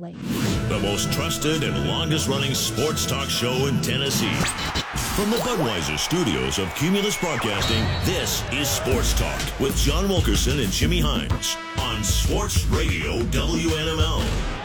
The most trusted and longest-running sports talk show in Tennessee. From the Budweiser studios of Cumulus Broadcasting, this is Sports Talk with John Wilkerson and Jimmy Hines on Sports Radio WNML.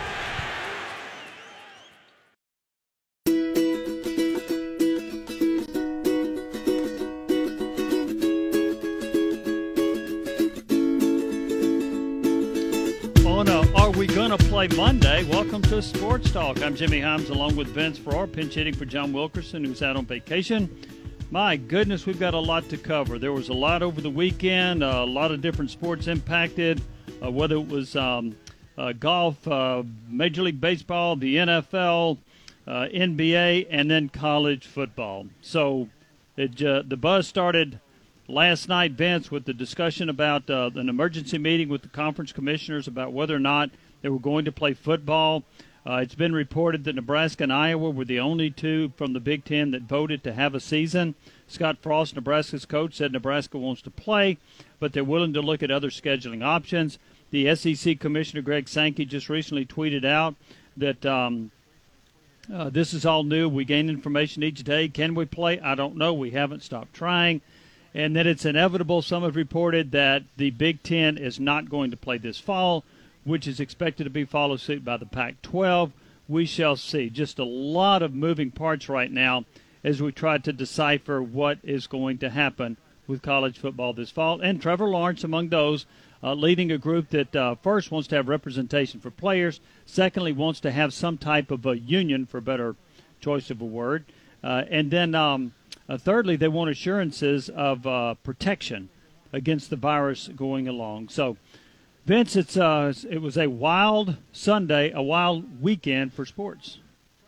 Are we going to play Monday? Welcome to Sports Talk. I'm Jimmy Hines along with Vince Farrar, pinch hitting for John Wilkerson, who's out on vacation. My goodness, we've got a lot to cover. There was a lot over the weekend, a lot of different sports impacted, whether it was golf, Major League Baseball, the NFL, NBA, and then college football. So the buzz started last night, Vince, with the discussion about an emergency meeting with the conference commissioners about whether or not they were going to play football. It's been reported that Nebraska and Iowa were the only two from the Big Ten that voted to have a season. Scott Frost, Nebraska's coach, said Nebraska wants to play, but they're willing to look at other scheduling options. The SEC Commissioner Greg Sankey just recently tweeted out that this is all new. We gain information each day. Can we play? I don't know. We haven't stopped trying. And that it's inevitable. Some have reported that the Big Ten is not going to play this fall, which is expected to be followed suit by the Pac-12. We shall see. Just a lot of moving parts right now as we try to decipher what is going to happen with college football this fall. And Trevor Lawrence among those, leading a group that first wants to have representation for players, secondly wants to have some type of a union, for a better choice of a word, and then thirdly, they want assurances of protection against the virus going along. So, Vince, it was a wild Sunday, a wild weekend for sports.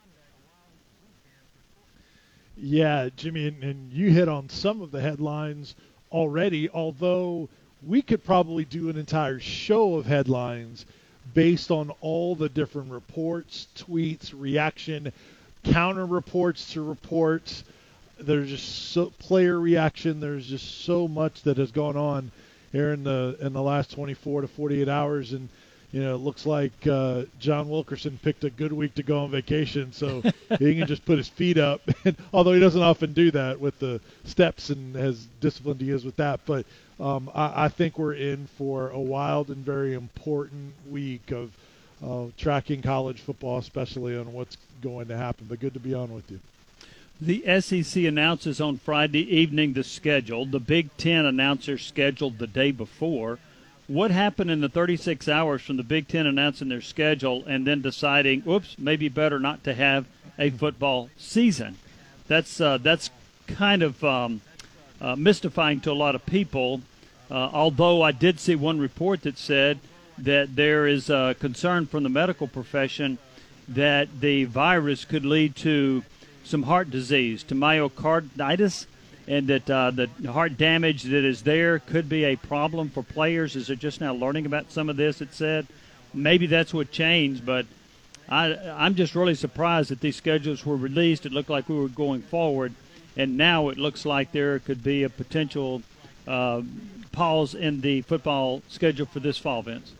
Yeah, Jimmy, and you hit on some of the headlines already, although we could probably do an entire show of headlines based on all the different reports, tweets, reaction, counter reports to reports. There's just player reaction. There's just so much that has gone on here in the last 24 to 48 hours, and it looks like John Wilkerson picked a good week to go on vacation, so he can just put his feet up. And although he doesn't often do that with the steps and as disciplined he is with that, but I think we're in for a wild and very important week of tracking college football, especially on what's going to happen. But good to be on with you. The SEC announces on Friday evening the schedule. The Big Ten announcer scheduled the day before. What happened in the 36 hours from the Big Ten announcing their schedule and then deciding, oops, maybe better not to have a football season? That's kind of mystifying to a lot of people, although I did see one report that said that there is a concern from the medical profession that the virus could lead to some heart disease, to myocarditis, and that the heart damage that is there could be a problem for players as they're just now learning about some of this, it said. Maybe that's what changed, but I'm just really surprised that these schedules were released. It looked like we were going forward, and now it looks like there could be a potential pause in the football schedule for this fall, Vince.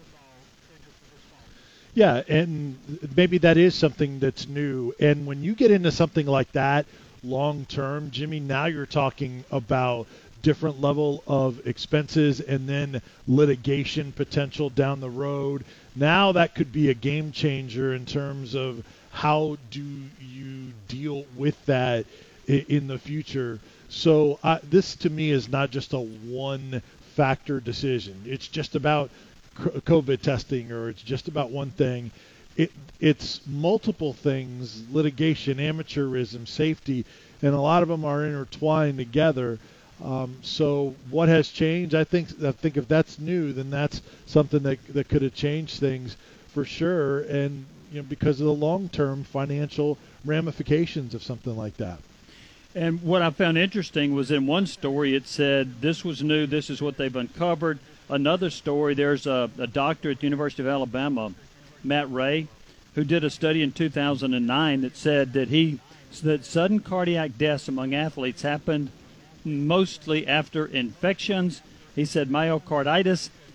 Yeah, and maybe that is something that's new. And when you get into something like that long term, Jimmy, now you're talking about different level of expenses and then litigation potential down the road. Now that could be a game changer in terms of how do you deal with that in the future. So this to me is not just a one factor decision. It's just about COVID testing, or it's just about one thing. It's multiple things: litigation, amateurism, safety, and a lot of them are intertwined together. So what has changed? I think if that's new, then that's something that could have changed things for sure, and because of the long-term financial ramifications of something like that. And what I found interesting was in one story it said this was new, this is what they've uncovered. Another story, there's a doctor at the University of Alabama, Matt Ray, who did a study in 2009 that said that sudden cardiac deaths among athletes happened mostly after infections. He said myocarditis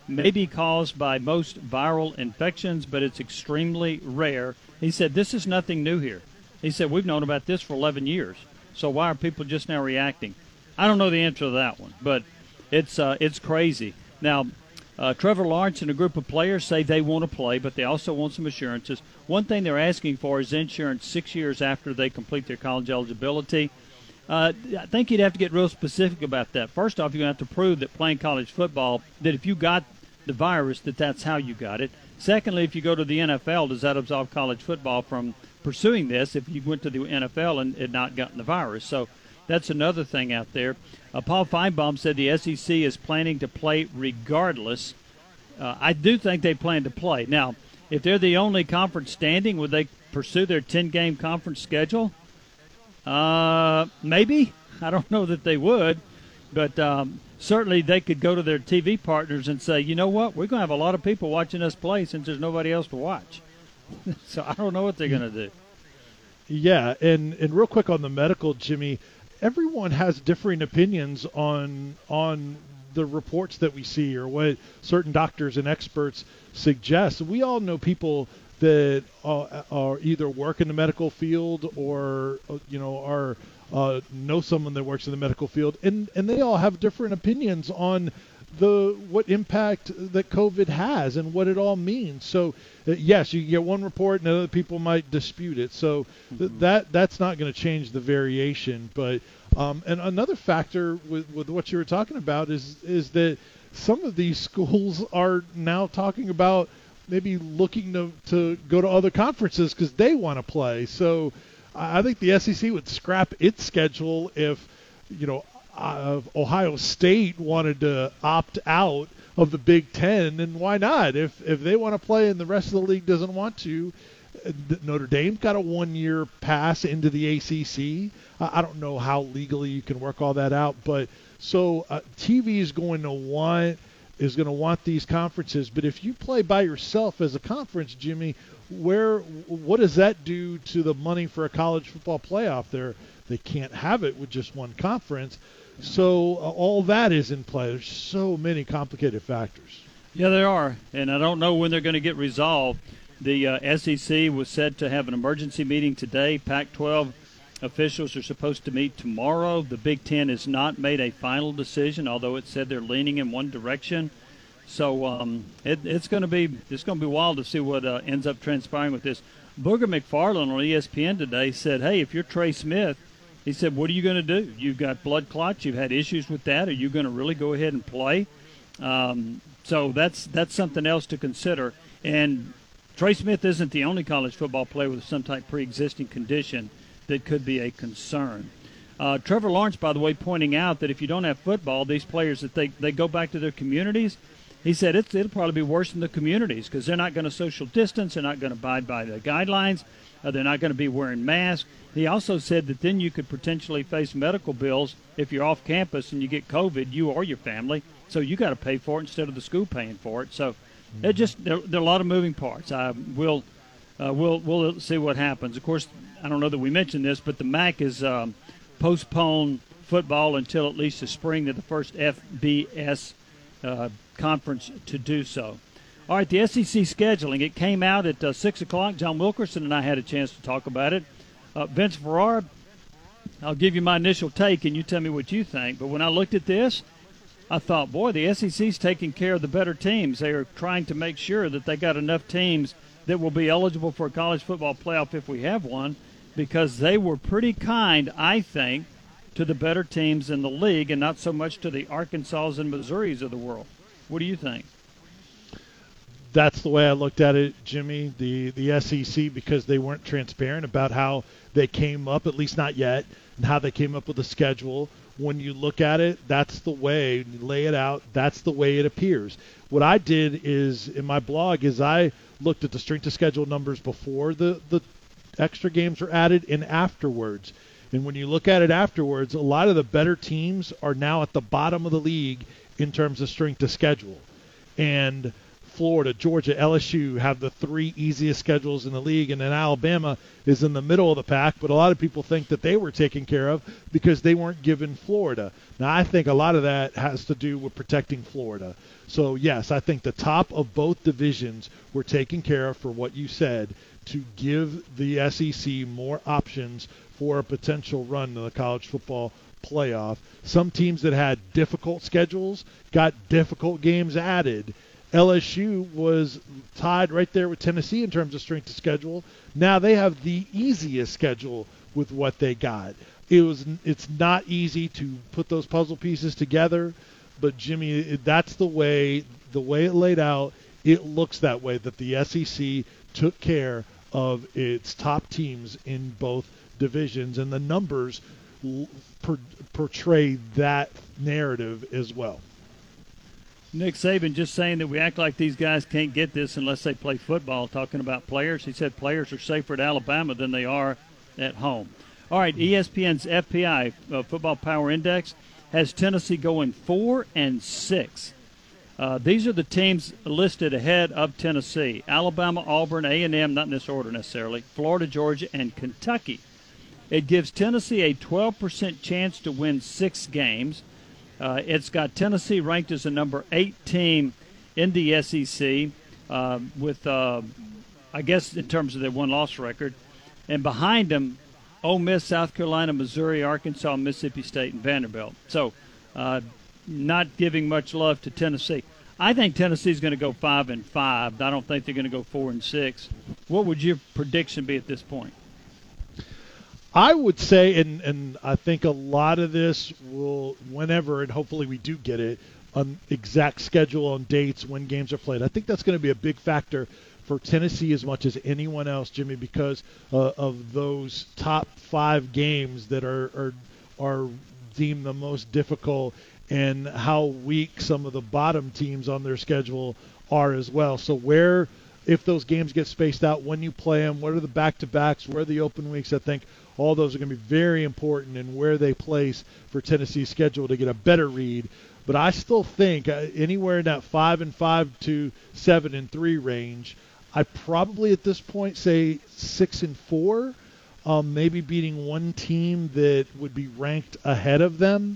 may be caused by most viral infections, but it's extremely rare. He said, this is nothing new here. He said, we've known about this for 11 years. So why are people just now reacting? I don't know the answer to that one, but it's crazy. Now, Trevor Lawrence and a group of players say they want to play, but they also want some assurances. One thing they're asking for is insurance 6 years after they complete their college eligibility. I think you'd have to get real specific about that. First off, you're going to have to prove that playing college football, that if you got the virus, that's how you got it. Secondly, if you go to the NFL, does that absolve college football from pursuing this if you went to the NFL and had not gotten the virus? So that's another thing out there. Paul Feinbaum said the SEC is planning to play regardless. I do think they plan to play. Now, if they're the only conference standing, would they pursue their 10-game conference schedule? Maybe. I don't know that they would. But certainly they could go to their TV partners and say, you know what, we're going to have a lot of people watching us play since there's nobody else to watch. So I don't know what they're going to do. Yeah, and real quick on the medical, Jimmy, everyone has differing opinions on the reports that we see or what certain doctors and experts suggest. We all know people that are either work in the medical field or are know someone that works in the medical field, and they all have different opinions on what impact that COVID has and what it all means. So yes, you get one report and other people might dispute it. So that's not going to change the variation. But and another factor with what you were talking about is that some of these schools are now talking about maybe looking to go to other conferences because they want to play. So I think the SEC would scrap its schedule if Ohio State wanted to opt out of the Big Ten, and why not? If they want to play and the rest of the league doesn't want to, Notre Dame's got a 1-year pass into the ACC. I don't know how legally you can work all that out, but so TV is going to want these conferences. But if you play by yourself as a conference, Jimmy, what does that do to the money for a college football playoff? They can't have it with just one conference. So all that is in play. There's so many complicated factors. Yeah, there are, and I don't know when they're going to get resolved. The SEC was said to have an emergency meeting today. Pac-12 officials are supposed to meet tomorrow. The Big Ten has not made a final decision, although it said they're leaning in one direction. So it's going to be wild to see what ends up transpiring with this. Booger McFarland on ESPN today said, "Hey, if you're Trey Smith," he said, "what are you going to do? You've got blood clots. You've had issues with that. Are you going to really go ahead and play?" So that's something else to consider. And Trey Smith isn't the only college football player with some type of pre-existing condition that could be a concern. Trevor Lawrence, by the way, pointing out that if you don't have football, these players, that they go back to their communities. He said it'll probably be worse in the communities because they're not going to social distance. They're not going to abide by the guidelines. They're not going to be wearing masks. He also said that then you could potentially face medical bills if you're off campus and you get COVID, you or your family. So you got to pay for it instead of the school paying for it. So there are a lot of moving parts. We'll see what happens. Of course, I don't know that we mentioned this, but the MAC is postponed football until at least the spring of the first FBS conference to do so. All right, the SEC scheduling. It came out at 6 o'clock. John Wilkerson and I had a chance to talk about it. Vince Ferrara, I'll give you my initial take, and you tell me what you think. But when I looked at this, I thought, boy, the SEC's taking care of the better teams. They are trying to make sure that they got enough teams that will be eligible for a college football playoff if we have one, because they were pretty kind, I think, to the better teams in the league and not so much to the Arkansas and Missouris of the world. What do you think? That's the way I looked at it, Jimmy. The SEC, because they weren't transparent about how they came up, at least not yet, and how they came up with the schedule. When you look at it, that's the way you lay it out. That's the way it appears. What I did is in my blog is I looked at the strength of schedule numbers before the extra games were added and afterwards. And when you look at it afterwards, a lot of the better teams are now at the bottom of the league in terms of strength of schedule. And Florida, Georgia, LSU have the 3 easiest schedules in the league, and then Alabama is in the middle of the pack, but a lot of people think that they were taken care of because they weren't given Florida. Now, I think a lot of that has to do with protecting Florida. So, yes, I think the top of both divisions were taken care of for what you said, to give the SEC more options for a potential run to the college football playoff. Some teams that had difficult schedules got difficult games added. LSU was tied right there with Tennessee in terms of strength of schedule. Now they have the easiest schedule with what they got. It's not easy to put those puzzle pieces together, but Jimmy, that's the way it laid out. It looks that way, that the SEC took care of its top teams in both divisions, and the numbers portray that narrative as well. Nick Saban just saying that we act like these guys can't get this unless they play football, talking about players. He said players are safer at Alabama than they are at home. All right, ESPN's FPI, Football Power Index, has Tennessee going 4-6. These are the teams listed ahead of Tennessee: Alabama, Auburn, A&M, not in this order necessarily, Florida, Georgia, and Kentucky. It gives Tennessee a 12% chance to win 6 games. It's got Tennessee ranked as the number 8 team in the SEC with, I guess, in terms of their win-loss record. And behind them, Ole Miss, South Carolina, Missouri, Arkansas, Mississippi State, and Vanderbilt. So not giving much love to Tennessee. I think Tennessee's going to go 5-5. I don't think they're going to go 4-6. What would your prediction be at this point? I would say, and I think a lot of this will, whenever, and hopefully we do get it, on exact schedule, on dates, when games are played. I think that's going to be a big factor for Tennessee as much as anyone else, Jimmy, because of those top 5 games that are deemed the most difficult, and how weak some of the bottom teams on their schedule are as well. So where, if those games get spaced out, when you play them, what are the back-to-backs, where are the open weeks, I think all those are going to be very important in where they place for Tennessee's schedule to get a better read. But I still think anywhere in that 5-5 to 7-3 range, I probably at this point say 6-4, maybe beating one team that would be ranked ahead of them.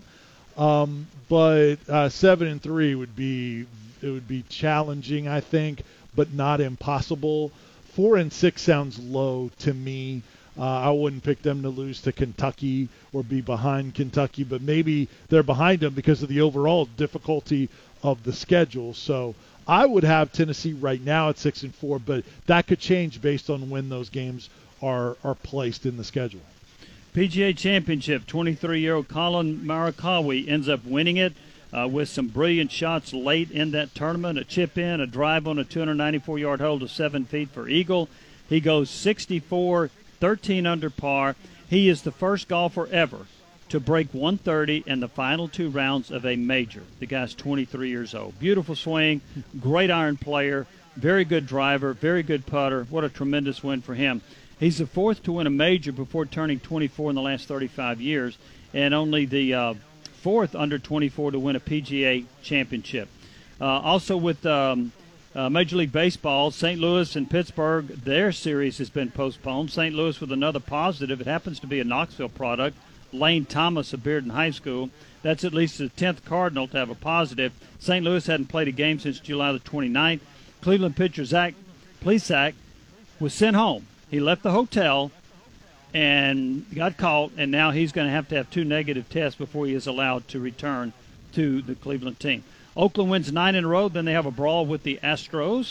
But 7-3 would be challenging, I think, but not impossible. 4-6 sounds low to me. I wouldn't pick them to lose to Kentucky or be behind Kentucky, but maybe they're behind them because of the overall difficulty of the schedule. So I would have Tennessee right now at 6-4, but that could change based on when those games are placed in the schedule. PGA Championship, 23-year-old Colin Morikawa ends up winning it with some brilliant shots late in that tournament. A chip in, a drive on a 294-yard hole to 7 feet for eagle. He goes 64, 13 under par. He is the first golfer ever to break 130 in the final 2 rounds of a major. The guy's 23 years old. Beautiful swing, great iron player, very good driver, very good putter. What a tremendous win for him. He's the 4th to win a major before turning 24 in the last 35 years, and only the 4th under 24 to win a PGA championship. Also with Major League Baseball, St. Louis and Pittsburgh, their series has been postponed. St. Louis with another positive. It happens to be a Knoxville product. Lane Thomas of Bearden High School. That's at least the 10th Cardinal to have a positive. St. Louis hadn't played a game since July the 29th. Cleveland pitcher Zach Plesac was sent home. He left the hotel and got caught, and now he's going to have 2 negative tests before he is allowed to return to the Cleveland team. Oakland wins 9 in a row. Then they have a brawl with the Astros.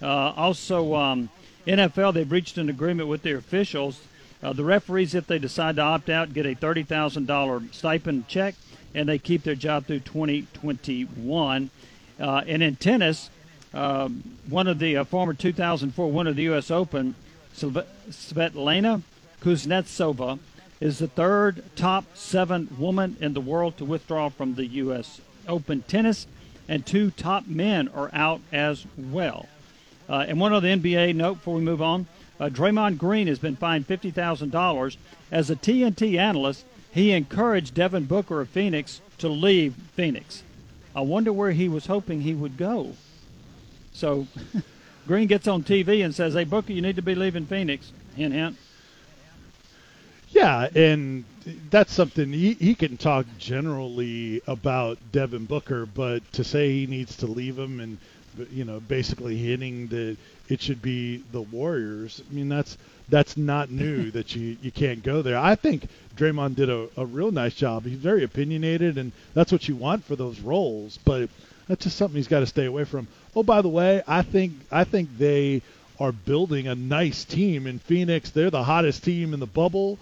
NFL, they've reached an agreement with their officials. The referees, if they decide to opt out, get a $30,000 stipend check, and they keep their job through 2021. And in tennis, one of the former 2004 winner of the U.S. Open, Svetlana Kuznetsova, is the 3rd top 7 woman in the world to withdraw from the U.S. Open tennis, and 2 top men are out as well. And one other NBA note before we move on. Draymond Green has been fined $50,000. As a TNT analyst, he encouraged Devin Booker of Phoenix to leave Phoenix. I wonder where he was hoping he would go. So Green gets on TV and says, "Hey, Booker, you need to be leaving Phoenix." Hint, hint. Yeah, and that's something he can talk generally about Devin Booker, but to say he needs to leave him and, basically hinting that it should be the Warriors, I mean, that's not new that you can't go there. I think Draymond did a real nice job. He's very opinionated, and that's what you want for those roles, but that's just something he's got to stay away from. Oh, by the way, I think they are building a nice team in Phoenix. They're the hottest team in the bubble.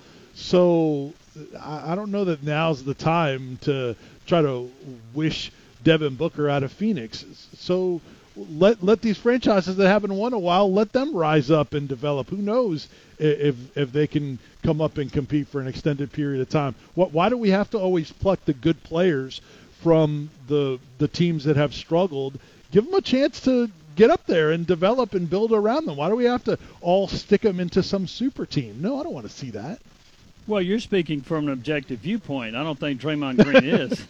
So I don't know that now's the time to try to wish Devin Booker out of Phoenix. So let these franchises that haven't won a while, let them rise up and develop. Who knows if they can come up and compete for an extended period of time. Why do we have to always pluck the good players from the teams that have struggled? Give them a chance to get up there and develop and build around them. Why do we have to all stick them into some super team? No, I don't want to see that. Well, you're speaking from an objective viewpoint. I don't think Draymond Green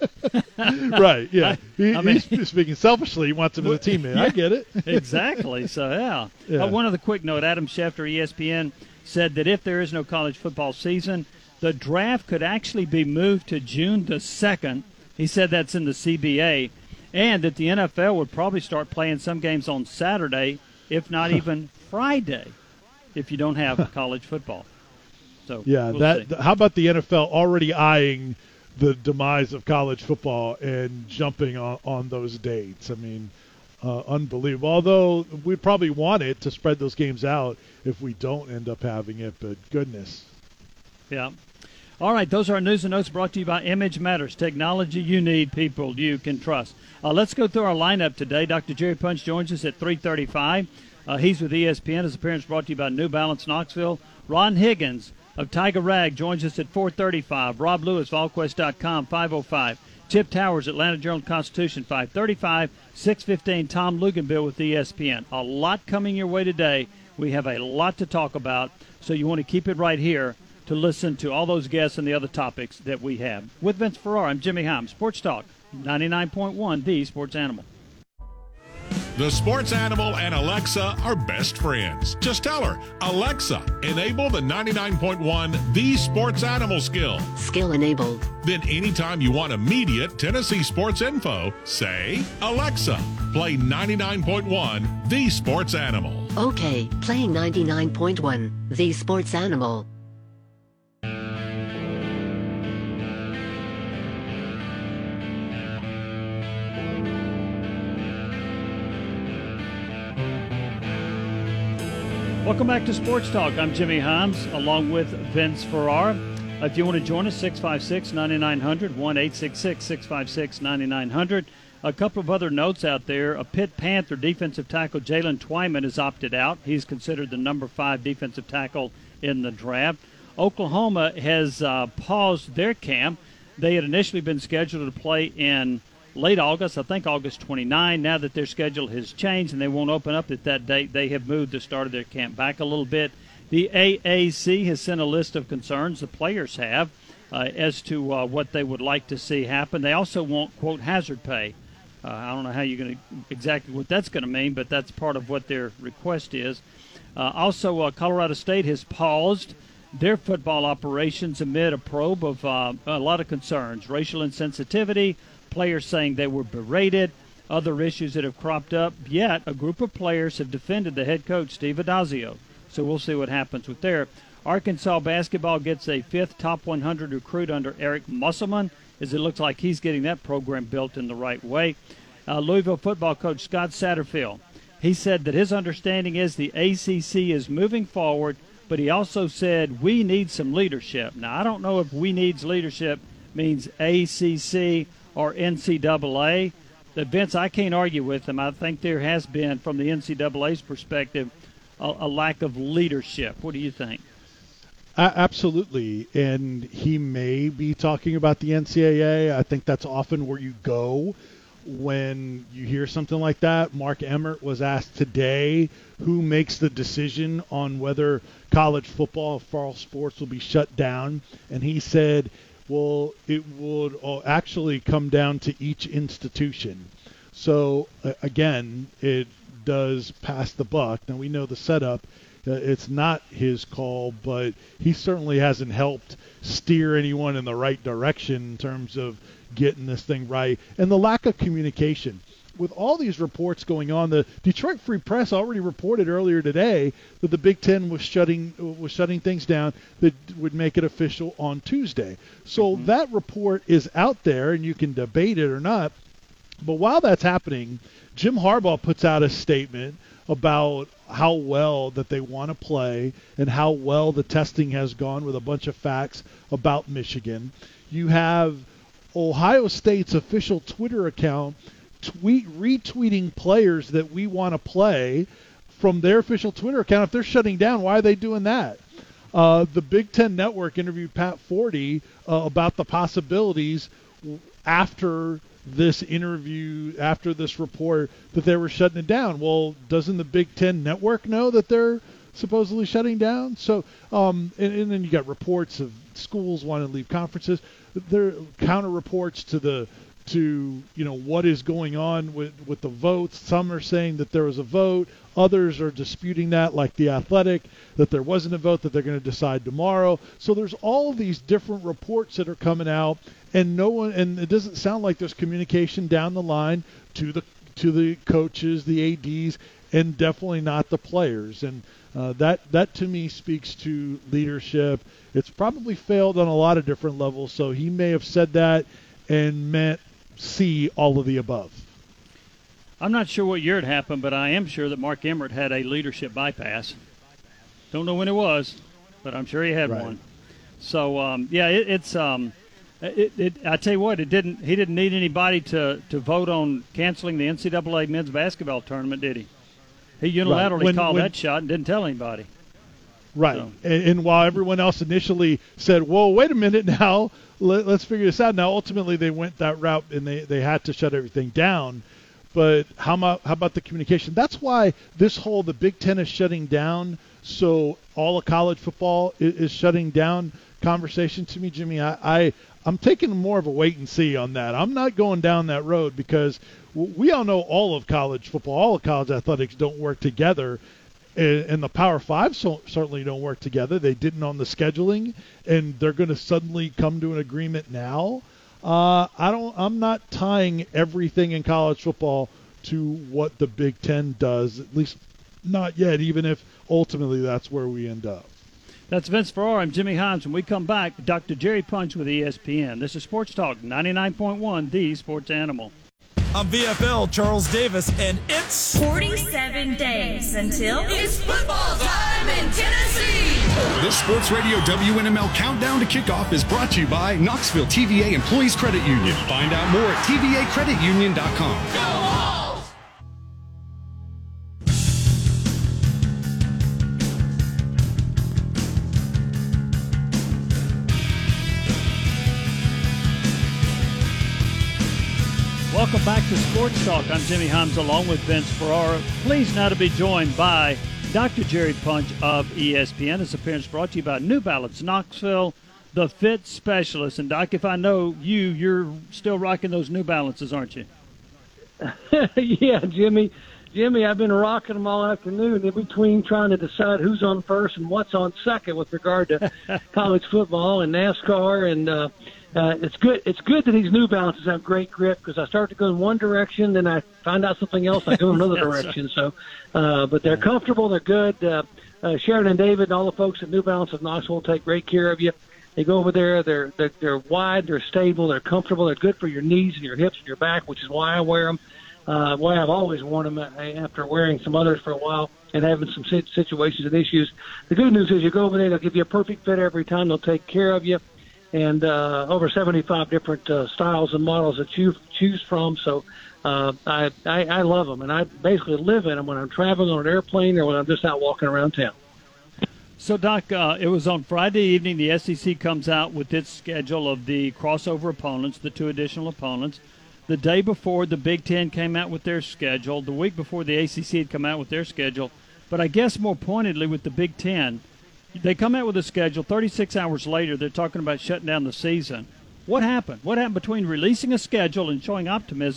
is. Right, yeah. He's speaking selfishly. He wants him as a teammate. Yeah, I get it. Exactly. So, yeah. One other quick note. Adam Schefter, ESPN, said that if there is no college football season, the draft could actually be moved to June the 2nd. He said that's in the CBA. And that the NFL would probably start playing some games on Saturday, if not even Friday, if you don't have college football. So yeah, how about the NFL already eyeing the demise of college football and jumping on those dates? I mean, unbelievable. Although we'd probably want it to spread those games out if we don't end up having it, but goodness. Yeah. All right, those are our news and notes brought to you by Image Matters. Technology you need, people you can trust. Let's go through our lineup today. Dr. Jerry Punch joins us at 3:35. He's with ESPN. His appearance brought to you by New Balance Knoxville. Ron Higgins of Tiger Rag joins us at 4:35. Rob Lewis, VolQuest.com, 5:05. Chip Towers, Atlanta Journal-Constitution, 5:35. 6:15, Tom Luganbill with ESPN. A lot coming your way today. We have a lot to talk about, so you want to keep it right here to listen to all those guests and the other topics that we have. With Vince Ferrara, I'm Jimmy Himes. Sports Talk, 99.1, the Sports Animal. The Sports Animal and Alexa are best friends. Just tell her, Alexa, enable the 99.1 The Sports Animal skill. Skill enabled. Then anytime you want immediate Tennessee sports info, say, Alexa, play 99.1 The Sports Animal. Okay, playing 99.1 The Sports Animal. Welcome back to Sports Talk. I'm Jimmy Himes, along with Vince Ferrara. If you want to join us, 656-9900, 1-866-656-9900. A couple of other notes out there. A Pitt Panther defensive tackle, Jalen Twyman, has opted out. He's considered the number 5 defensive tackle in the draft. Oklahoma has paused their camp. They had initially been scheduled to play in late August, I think August 29. Now that their schedule has changed and they won't open up at that date, they have moved the start of their camp back a little bit. The AAC has sent a list of concerns, the players have, as to what they would like to see happen. They also want, quote, hazard pay. I don't know how you're going to exactly what that's going to mean, but that's part of what their request is. Also, Colorado State has paused their football operations amid a probe of a lot of concerns, racial insensitivity, players saying they were berated, other issues that have cropped up. Yet a group of players have defended the head coach, Steve Adazio. So we'll see what happens with there. Arkansas basketball gets a 5th top 100 recruit under Eric Musselman, as it looks like he's getting that program built in the right way. Louisville football coach Scott Satterfield, he said that his understanding is the ACC is moving forward, but he also said we need some leadership. Now, I don't know if we needs leadership means ACC or NCAA. Vince, I can't argue with him. I think there has been, from the NCAA's perspective, a lack of leadership. What do you think? Absolutely, and he may be talking about the NCAA. I think that's often where you go when you hear something like that. Mark Emmert was asked today who makes the decision on whether college football, fall sports, will be shut down, and he said, well, it would actually come down to each institution. So, again, it does pass the buck. Now, we know the setup. It's not his call, but he certainly hasn't helped steer anyone in the right direction in terms of getting this thing right. And the lack of communication. With all these reports going on, the Detroit Free Press already reported earlier today that the Big Ten was shutting things down that would make it official on Tuesday. So that report is out there, and you can debate it or not. But while that's happening, Jim Harbaugh puts out a statement about how well that they want to play and how well the testing has gone with a bunch of facts about Michigan. You have Ohio State's official Twitter account retweeting players that we want to play from their official Twitter account. If they're shutting down, why are they doing that? The Big Ten Network interviewed Pat Forty about the possibilities after this interview, after this report, that they were shutting it down. Well, doesn't the Big Ten Network know that they're supposedly shutting down? So, and then you got reports of schools wanting to leave conferences. There are counter reports to what is going on with the votes. Some are saying that there was a vote. Others are disputing that, like The Athletic, that there wasn't a vote, that they're going to decide tomorrow. So there's all these different reports that are coming out, and it doesn't sound like there's communication down the line to the coaches, the ADs, and definitely not the players. And that to me speaks to leadership. It's probably failed on a lot of different levels. So he may have said that and meant see all of the above. I'm not sure what year it happened, but I am sure that Mark Emmert had a leadership bypass. Don't know when it was, but I'm sure he had one. So I tell you what, he didn't need anybody to vote on canceling the NCAA men's basketball tournament, did he? He unilaterally called that shot and didn't tell anybody. Right. So. And while everyone else initially said, whoa, wait a minute now, let's figure this out. Now, ultimately, they went that route, and they had to shut everything down. But how about the communication? That's why the Big Ten is shutting down, so all of college football is shutting down conversation. To me, Jimmy, I'm taking more of a wait and see on that. I'm not going down that road because we all know all of college football, all of college athletics don't work together. And the Power Five certainly don't work together. They didn't on the scheduling, and they're going to suddenly come to an agreement now. I'm not tying everything in college football to what the Big Ten does, at least not yet, even if ultimately that's where we end up. That's Vince Ferrara. I'm Jimmy Himes. When we come back, Dr. Jerry Punch with ESPN. This is Sports Talk 99.1, the Sports Animal. I'm VFL Charles Davis, and it's 47 days until it's football time in Tennessee. The Sports Radio WNML Countdown to Kickoff is brought to you by Knoxville TVA Employees Credit Union. Find out more at tvacreditunion.com. Go Hawks! Welcome back to Sports Talk. I'm Jimmy Himes along with Vince Ferrara. Pleased now to be joined by Dr. Jerry Punch of ESPN. This appearance brought to you by New Balance Knoxville, the fit specialist. And, Doc, if I know you're still rocking those New Balances, aren't you? Yeah, Jimmy, I've been rocking them all afternoon in between trying to decide who's on first and what's on second with regard to college football and NASCAR. And it's good that these New Balances have great grip because I start to go in one direction, then I find out something else, I go in another direction. So, but they're comfortable, they're good. Sharon and David and all the folks at New Balance of Knoxville will take great care of you. They go over there, they're wide, they're stable, they're comfortable, they're good for your knees and your hips and your back, which is why I wear them. Why I've always worn them after wearing some others for a while and having some situations and issues. The good news is you go over there, they'll give you a perfect fit every time, they'll take care of you. And over 75 different styles and models that you choose from. So I love them, and I basically live in them when I'm traveling on an airplane or when I'm just out walking around town. So, Doc, it was on Friday evening the SEC comes out with its schedule of the crossover opponents, the two additional opponents. The day before, the Big Ten came out with their schedule. The week before, the ACC had come out with their schedule. But I guess more pointedly with the Big Ten, they come out with a schedule. 36 hours later, they're talking about shutting down the season. What happened? What happened between releasing a schedule and showing optimism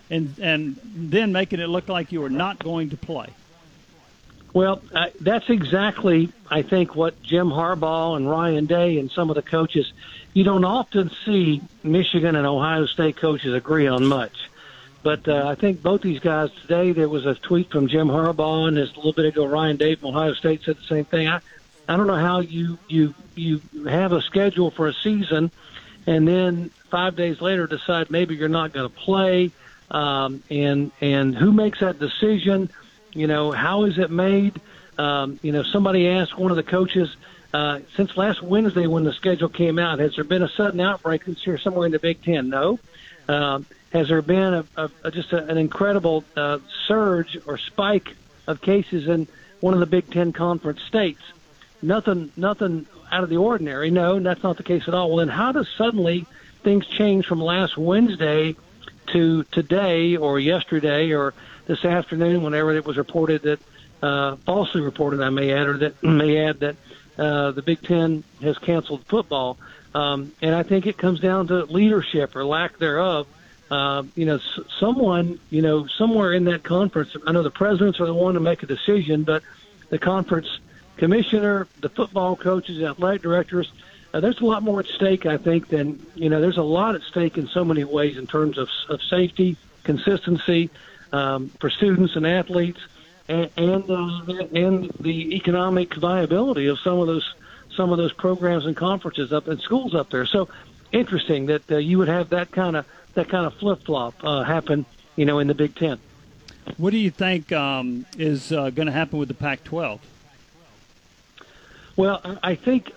and then making it look like you were not going to play. Well, that's exactly, I think, what Jim Harbaugh and Ryan Day and some of the coaches, you don't often see Michigan and Ohio State coaches agree on much. But I think both these guys today, there was a tweet from Jim Harbaugh, and just a little bit ago Ryan Day from Ohio State said the same thing. I don't know how you have a schedule for a season and then 5 days later decide maybe you're not going to play, and who makes that decision? How is it made? Somebody asked one of the coaches, since last Wednesday when the schedule came out, has there been a sudden outbreak this year somewhere in the Big Ten? No. Has there been just an incredible surge or spike of cases in one of the Big Ten conference states? Nothing out of the ordinary. No, that's not the case at all. Well, then how does suddenly things change from last Wednesday to today or yesterday or this afternoon, whenever it was reported that, falsely reported, I may add, that the Big Ten has canceled football. And I think it comes down to leadership or lack thereof. Someone, somewhere in that conference, I know the presidents are the one to make a decision, but the conference commissioner, the football coaches, the athletic directors, there's a lot more at stake, I think, than, there's a lot at stake in so many ways in terms of safety, consistency, for students and athletes, and the economic viability of some of those programs and conferences up in schools up there. So interesting that you would have that kind of flip flop happen, in the Big Ten. What do you think is going to happen with the Pac-12? Well, I think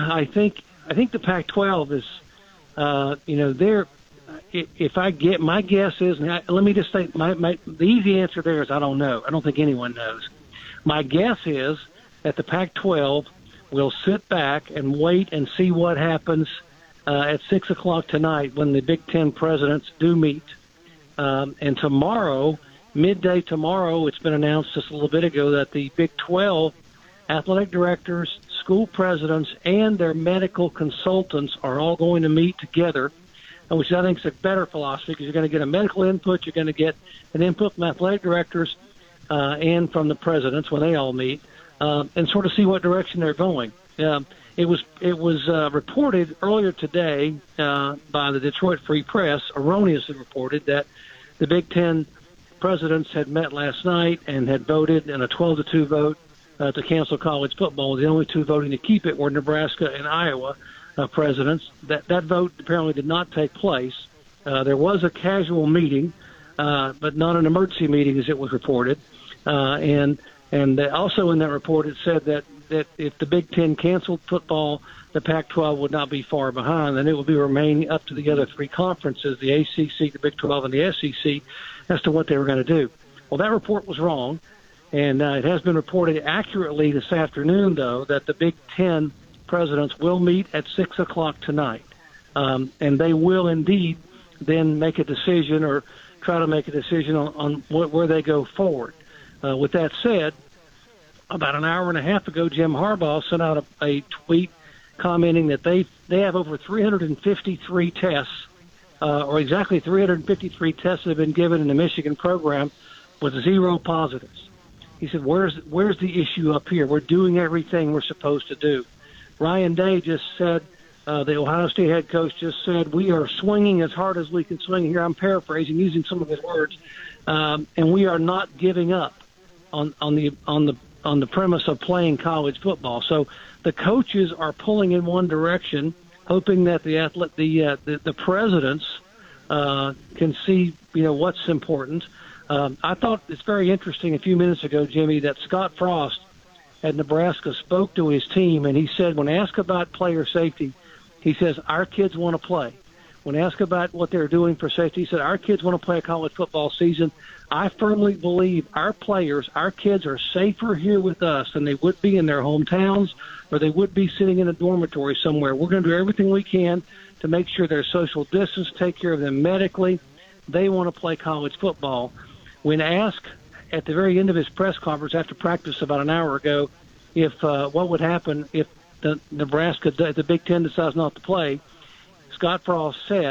the Pac-12 is, they're. If I get, my guess is, and let me just say, the easy answer there is I don't know. I don't think anyone knows. My guess is that the Pac-12 will sit back and wait and see what happens at 6 o'clock tonight when the Big Ten presidents do meet. And tomorrow, midday tomorrow, it's been announced just a little bit ago that the Big 12 athletic directors, school presidents, and their medical consultants are all going to meet together, which I think is a better philosophy because you're going to get a medical input, you're going to get an input from athletic directors and from the presidents when they all meet, and sort of see what direction they're going. It was reported earlier today by the Detroit Free Press, erroneously reported, that the Big Ten presidents had met last night and had voted in a 12-2 vote to cancel college football. The only two voting to keep it were Nebraska and Iowa. Presidents. That vote apparently did not take place. There was a casual meeting, but not an emergency meeting as it was reported. And also in that report it said that if the Big Ten canceled football, the Pac-12 would not be far behind, and it would be remaining up to the other three conferences, the ACC, the Big 12, and the SEC, as to what they were going to do. Well, that report was wrong, and it has been reported accurately this afternoon, though, that the Big Ten presidents will meet at 6 o'clock tonight, and they will indeed then make a decision or try to make a decision on where they go forward. With that said, about an hour and a half ago, Jim Harbaugh sent out a tweet commenting that they have over 353 tests, or exactly 353 tests that have been given in the Michigan program with 0 positives. He said, where's the issue up here? We're doing everything we're supposed to do. Ryan Day just said, the Ohio State head coach just said, we are swinging as hard as we can swing here. I'm paraphrasing, using some of his words, and we are not giving up on the premise of playing college football. So the coaches are pulling in one direction, hoping that the presidents can see what's important. I thought it's very interesting a few minutes ago, Jimmy, that Scott Frost at Nebraska spoke to his team, and he said, when asked about player safety, he says, our kids want to play. When asked about what they're doing for safety, he said, our kids want to play a college football season. I firmly believe our players, our kids are safer here with us than they would be in their hometowns or they would be sitting in a dormitory somewhere. We're going to do everything we can to make sure they're social distance, take care of them medically. They want to play college football. When asked at the very end of his press conference after practice about an hour ago if what would happen if the Big Ten decides not to play, Scott Frost said,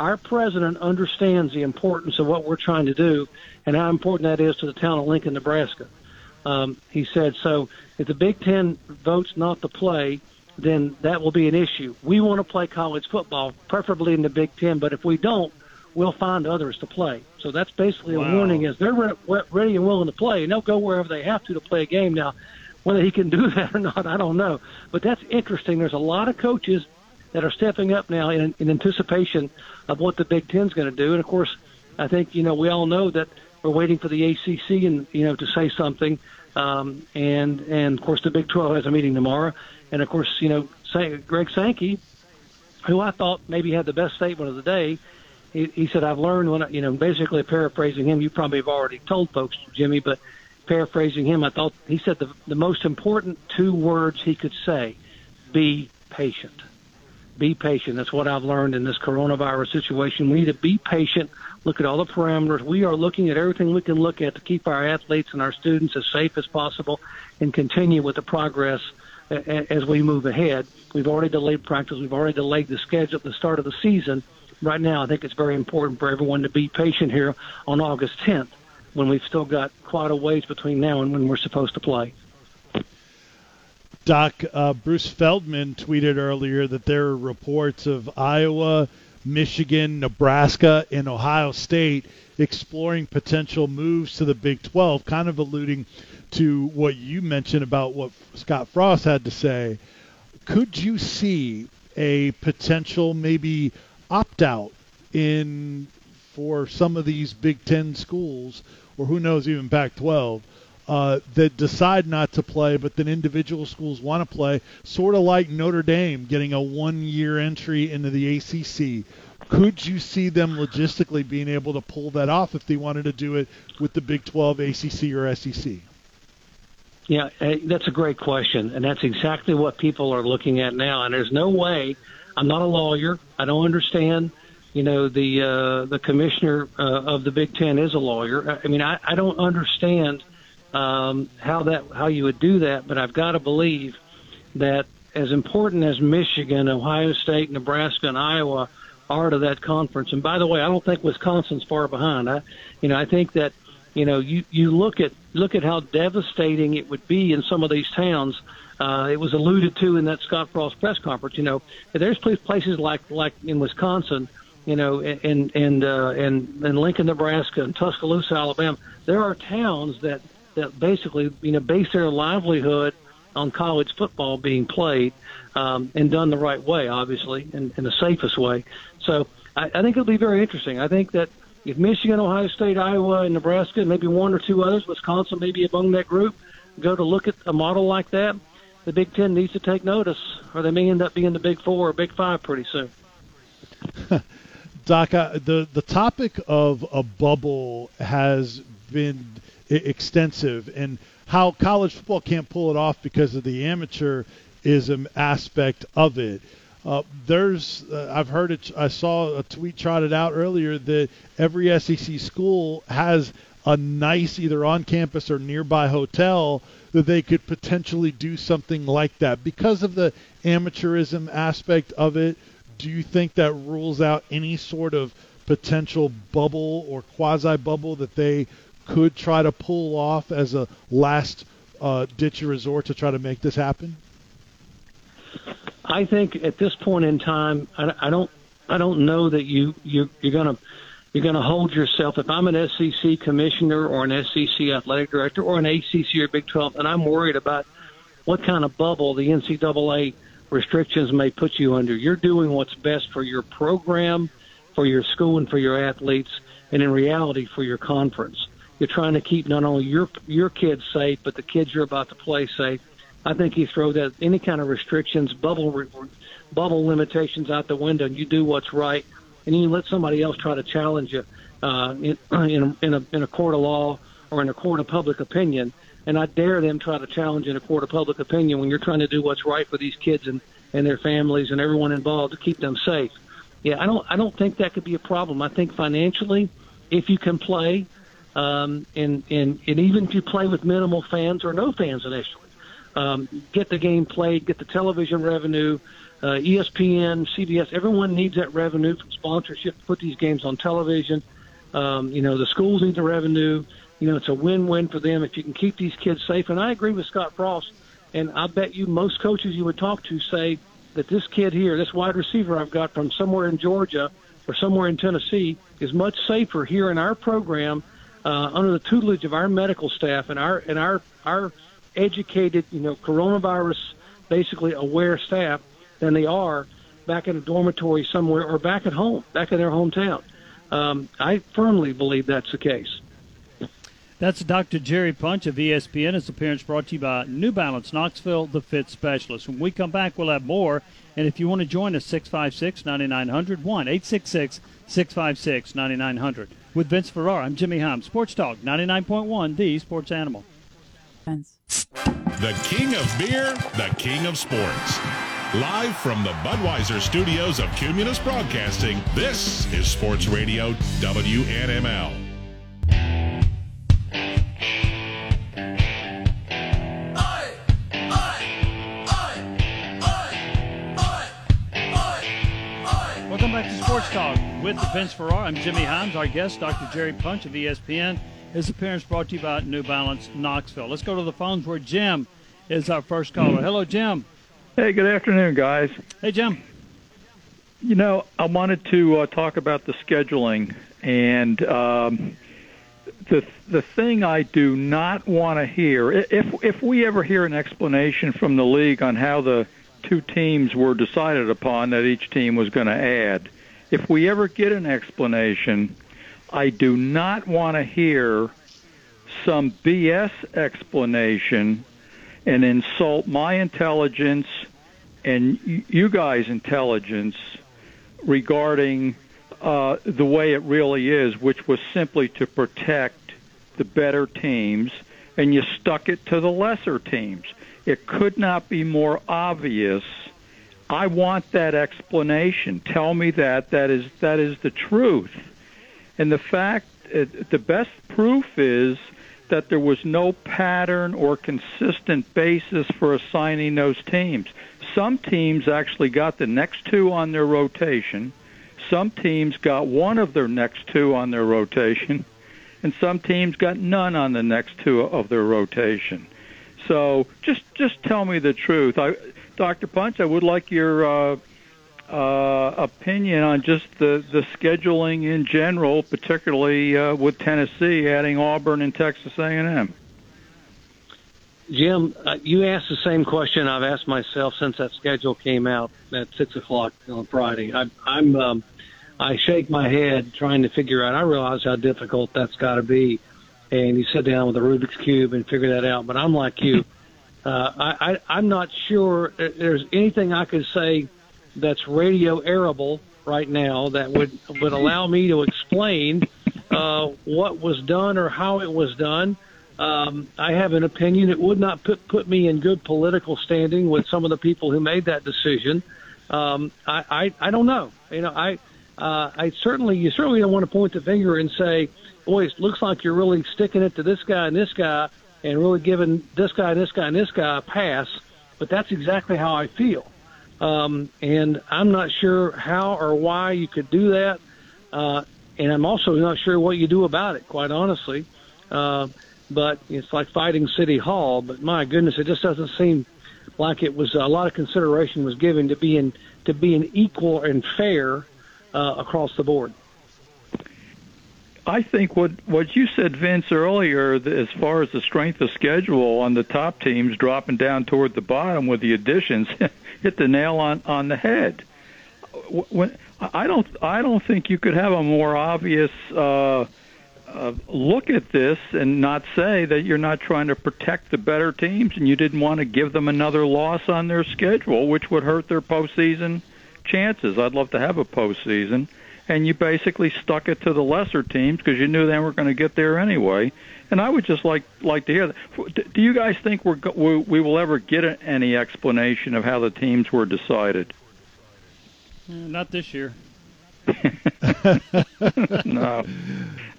our president understands the importance of what we're trying to do and how important that is to the town of Lincoln, Nebraska. He said, so if the Big Ten votes not to play, then that will be an issue. We want to play college football, preferably in the Big Ten, but if we don't, we'll find others to play. So that's basically a warning, is they're ready and willing to play, and they'll go wherever they have to play a game. Now, whether he can do that or not, I don't know. But that's interesting. There's a lot of coaches that are stepping up now in anticipation of what the Big Ten's going to do. And, of course, I think, we all know that we're waiting for the ACC and to say something. And of course, the Big 12 has a meeting tomorrow. And, of course, Greg Sankey, who I thought maybe had the best statement of the day, he said, I've learned when, basically paraphrasing him, you probably have already told folks, Jimmy, but paraphrasing him, I thought he said the most important two words he could say, be patient. Be patient. That's what I've learned in this coronavirus situation. We need to be patient, look at all the parameters. We are looking at everything we can look at to keep our athletes and our students as safe as possible and continue with the progress as we move ahead. We've already delayed practice. We've already delayed the schedule at the start of the season. Right now, I think it's very important for everyone to be patient here on August 10th when we've still got quite a ways between now and when we're supposed to play. Doc, Bruce Feldman tweeted earlier that there are reports of Iowa, Michigan, Nebraska, and Ohio State exploring potential moves to the Big 12, kind of alluding to what you mentioned about what Scott Frost had to say. Could you see a potential maybe opt-out for some of these Big 10 schools, or who knows, even Pac-12, that decide not to play, but then individual schools want to play, sort of like Notre Dame getting a one-year entry into the ACC? Could you see them logistically being able to pull that off if they wanted to do it with the Big 12, ACC, or SEC? Yeah, that's a great question, and that's exactly what people are looking at now. And there's no way. I'm not a lawyer. I don't understand. The commissioner of the Big Ten is a lawyer. I mean, I don't understand how you would do that, but I've got to believe that as important as Michigan, Ohio State, Nebraska, and Iowa are to that conference. And by the way, I don't think Wisconsin's far behind. I think that you look at how devastating it would be in some of these towns. It was alluded to in that Scott Frost press conference. There's places like in Wisconsin, and Lincoln, Nebraska, and Tuscaloosa, Alabama. There are towns that basically base their livelihood on college football being played and done the right way, obviously, and in the safest way. So I think it'll be very interesting. I think that if Michigan, Ohio State, Iowa, and Nebraska, and maybe one or two others, Wisconsin maybe among that group, go to look at a model like that, the Big Ten needs to take notice, or they may end up being the Big Four or Big Five pretty soon. Doc, the topic of a bubble has been extensive, and how college football can't pull it off because of the amateurism aspect of it. I've heard it. I saw a tweet trotted out earlier that every SEC school has a nice either on-campus or nearby hotel that they could potentially do something like that because of the amateurism aspect of it. Do you think that rules out any sort of potential bubble or quasi-bubble that they could try to pull off as a last ditch resort to try to make this happen? I think at this point in time, I don't know that you're gonna hold yourself. If I'm an SEC commissioner or an SEC athletic director or an ACC or Big 12, and I'm worried about what kind of bubble the NCAA restrictions may put you under. You're doing what's best for your program, for your school, and for your athletes, and in reality for your conference. You're trying to keep not only your kids safe, but the kids you're about to play safe. I think you throw that any kind of restrictions, bubble limitations out the window, and you do what's right, and you let somebody else try to challenge you in a court of law or in a court of public opinion. And I dare them try to challenge in a court of public opinion when you're trying to do what's right for these kids and their families and everyone involved to keep them safe. Yeah, I don't think that could be a problem. I think financially, if you can play, and even if you play with minimal fans or no fans initially, get the game played, get the television revenue. ESPN, CBS, everyone needs that revenue from sponsorship to put these games on television. The schools need the revenue. It's a win-win for them if you can keep these kids safe. And I agree with Scott Frost, and I bet you most coaches you would talk to say that this kid here, this wide receiver I've got from somewhere in Georgia or somewhere in Tennessee, is much safer here in our program under the tutelage of our medical staff and our educated, coronavirus basically aware staff than they are back in a dormitory somewhere or back at home, back in their hometown. I firmly believe that's the case. That's Dr. Jerry Punch of ESPN. His appearance brought to you by New Balance Knoxville, the fit specialist. When we come back, we'll have more. And if you want to join us, 656-9900, 1-866-656-9900. With Vince Ferrara, I'm Jimmy Hahn. Sports Talk, 99.1, the Sports Animal. The king of beer, the king of sports. Live from the Budweiser studios of Cumulus Broadcasting, this is Sports Radio WNML. Welcome back to Sports Talk with Vince Ferrara. I'm Jimmy Himes. Our guest, Dr. Jerry Punch of ESPN. His appearance brought to you by New Balance Knoxville. Let's go to the phones where Jim is our first caller. Hello, Jim. Hey, good afternoon, guys. Hey, Jim. I wanted to talk about the scheduling, and the thing I do not want to hear, if we ever hear an explanation from the league on how the two teams were decided upon that each team was going to add, if we ever get an explanation, I do not want to hear some BS explanation and insult my intelligence and you guys' intelligence regarding the way it really is, which was simply to protect the better teams, and you stuck it to the lesser teams. It could not be more obvious. I want that explanation. Tell me that is the truth. And the fact, the best proof is that there was no pattern or consistent basis for assigning those teams. Some teams actually got the next two on their rotation. Some teams got one of their next two on their rotation. And some teams got none on the next two of their rotation. So just tell me the truth. Dr. Punch, I would like your opinion on just the scheduling in general, particularly with Tennessee adding Auburn and Texas A&M. Jim, you asked the same question I've asked myself since that schedule came out at 6 o'clock on Friday. I shake my head trying to figure out. I realize how difficult that's got to be. And you sit down with a Rubik's Cube and figure that out. But I'm like you. I'm not sure there's anything I could say that's radio airable right now that would allow me to explain what was done or how it was done. I have an opinion. It would not put me in good political standing with some of the people who made that decision. I don't know. You certainly don't want to point the finger and say, boy, it looks like you're really sticking it to this guy and really giving this guy and this guy and this guy a pass. But that's exactly how I feel. And I'm not sure how or why you could do that. And I'm also not sure what you do about it, quite honestly. But it's like fighting City Hall. But my goodness, it just doesn't seem like it was a lot of consideration was given to being equal and fair across the board. I think what you said, Vince, earlier, as far as the strength of schedule on the top teams dropping down toward the bottom with the additions, hit the nail on the head. I don't think you could have a more obvious look at this and not say that you're not trying to protect the better teams and you didn't want to give them another loss on their schedule, which would hurt their postseason chances. I'd love to have a postseason. And you basically stuck it to the lesser teams because you knew they weren't going to get there anyway. And I would just like to hear that. Do you guys think we will ever get any explanation of how the teams were decided? Not this year. No.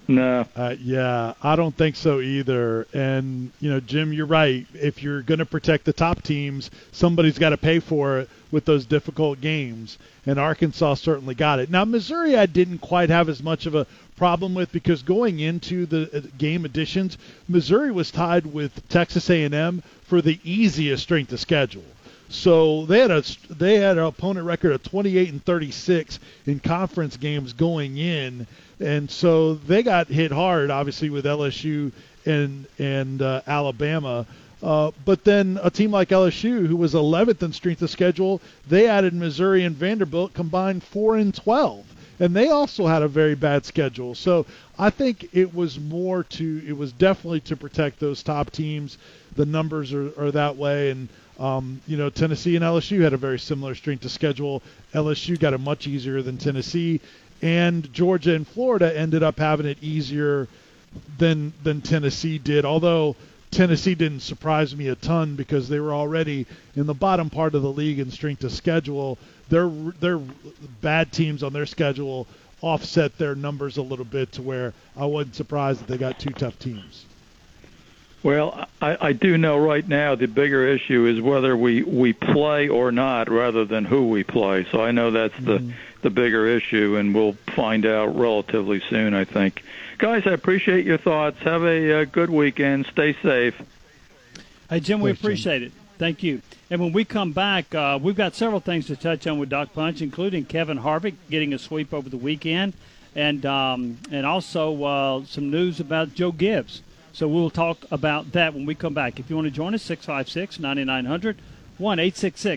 No. Yeah, I don't think so either. And, Jim, you're right. If you're going to protect the top teams, somebody's got to pay for it with those difficult games. And Arkansas certainly got it. Now, Missouri I didn't quite have as much of a problem with because going into the game additions, Missouri was tied with Texas A&M for the easiest strength of schedule. So they had an opponent record of 28-36 in conference games going in, and so they got hit hard, obviously, with LSU and Alabama. But then a team like LSU, who was 11th in strength of schedule, they added Missouri and Vanderbilt, combined 4-12, and they also had a very bad schedule. So I think it was definitely to protect those top teams. The numbers are that way, and Tennessee and LSU had a very similar strength of schedule. LSU got it much easier than Tennessee, and Georgia and Florida ended up having it easier than Tennessee did, although Tennessee didn't surprise me a ton because they were already in the bottom part of the league in strength of schedule. Their bad teams on their schedule offset their numbers a little bit to where I wasn't surprised that they got two tough teams. Well, I do know right now the bigger issue is whether we play or not rather than who we play. So I know that's the bigger issue, and we'll find out relatively soon, I think. Guys, I appreciate your thoughts. Have a good weekend. Stay safe. Hey, Jim, we appreciate it. Thank you. And when we come back, we've got several things to touch on with Doc Punch, including Kevin Harvick getting a sweep over the weekend, and also some news about Joe Gibbs. So we'll talk about that when we come back. If you want to join us, 656-9900,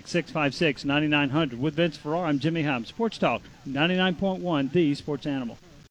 1-866-656-9900. With Vince Ferrara, I'm Jimmy Hyam. Sports Talk, 99.1, the Sports Animal.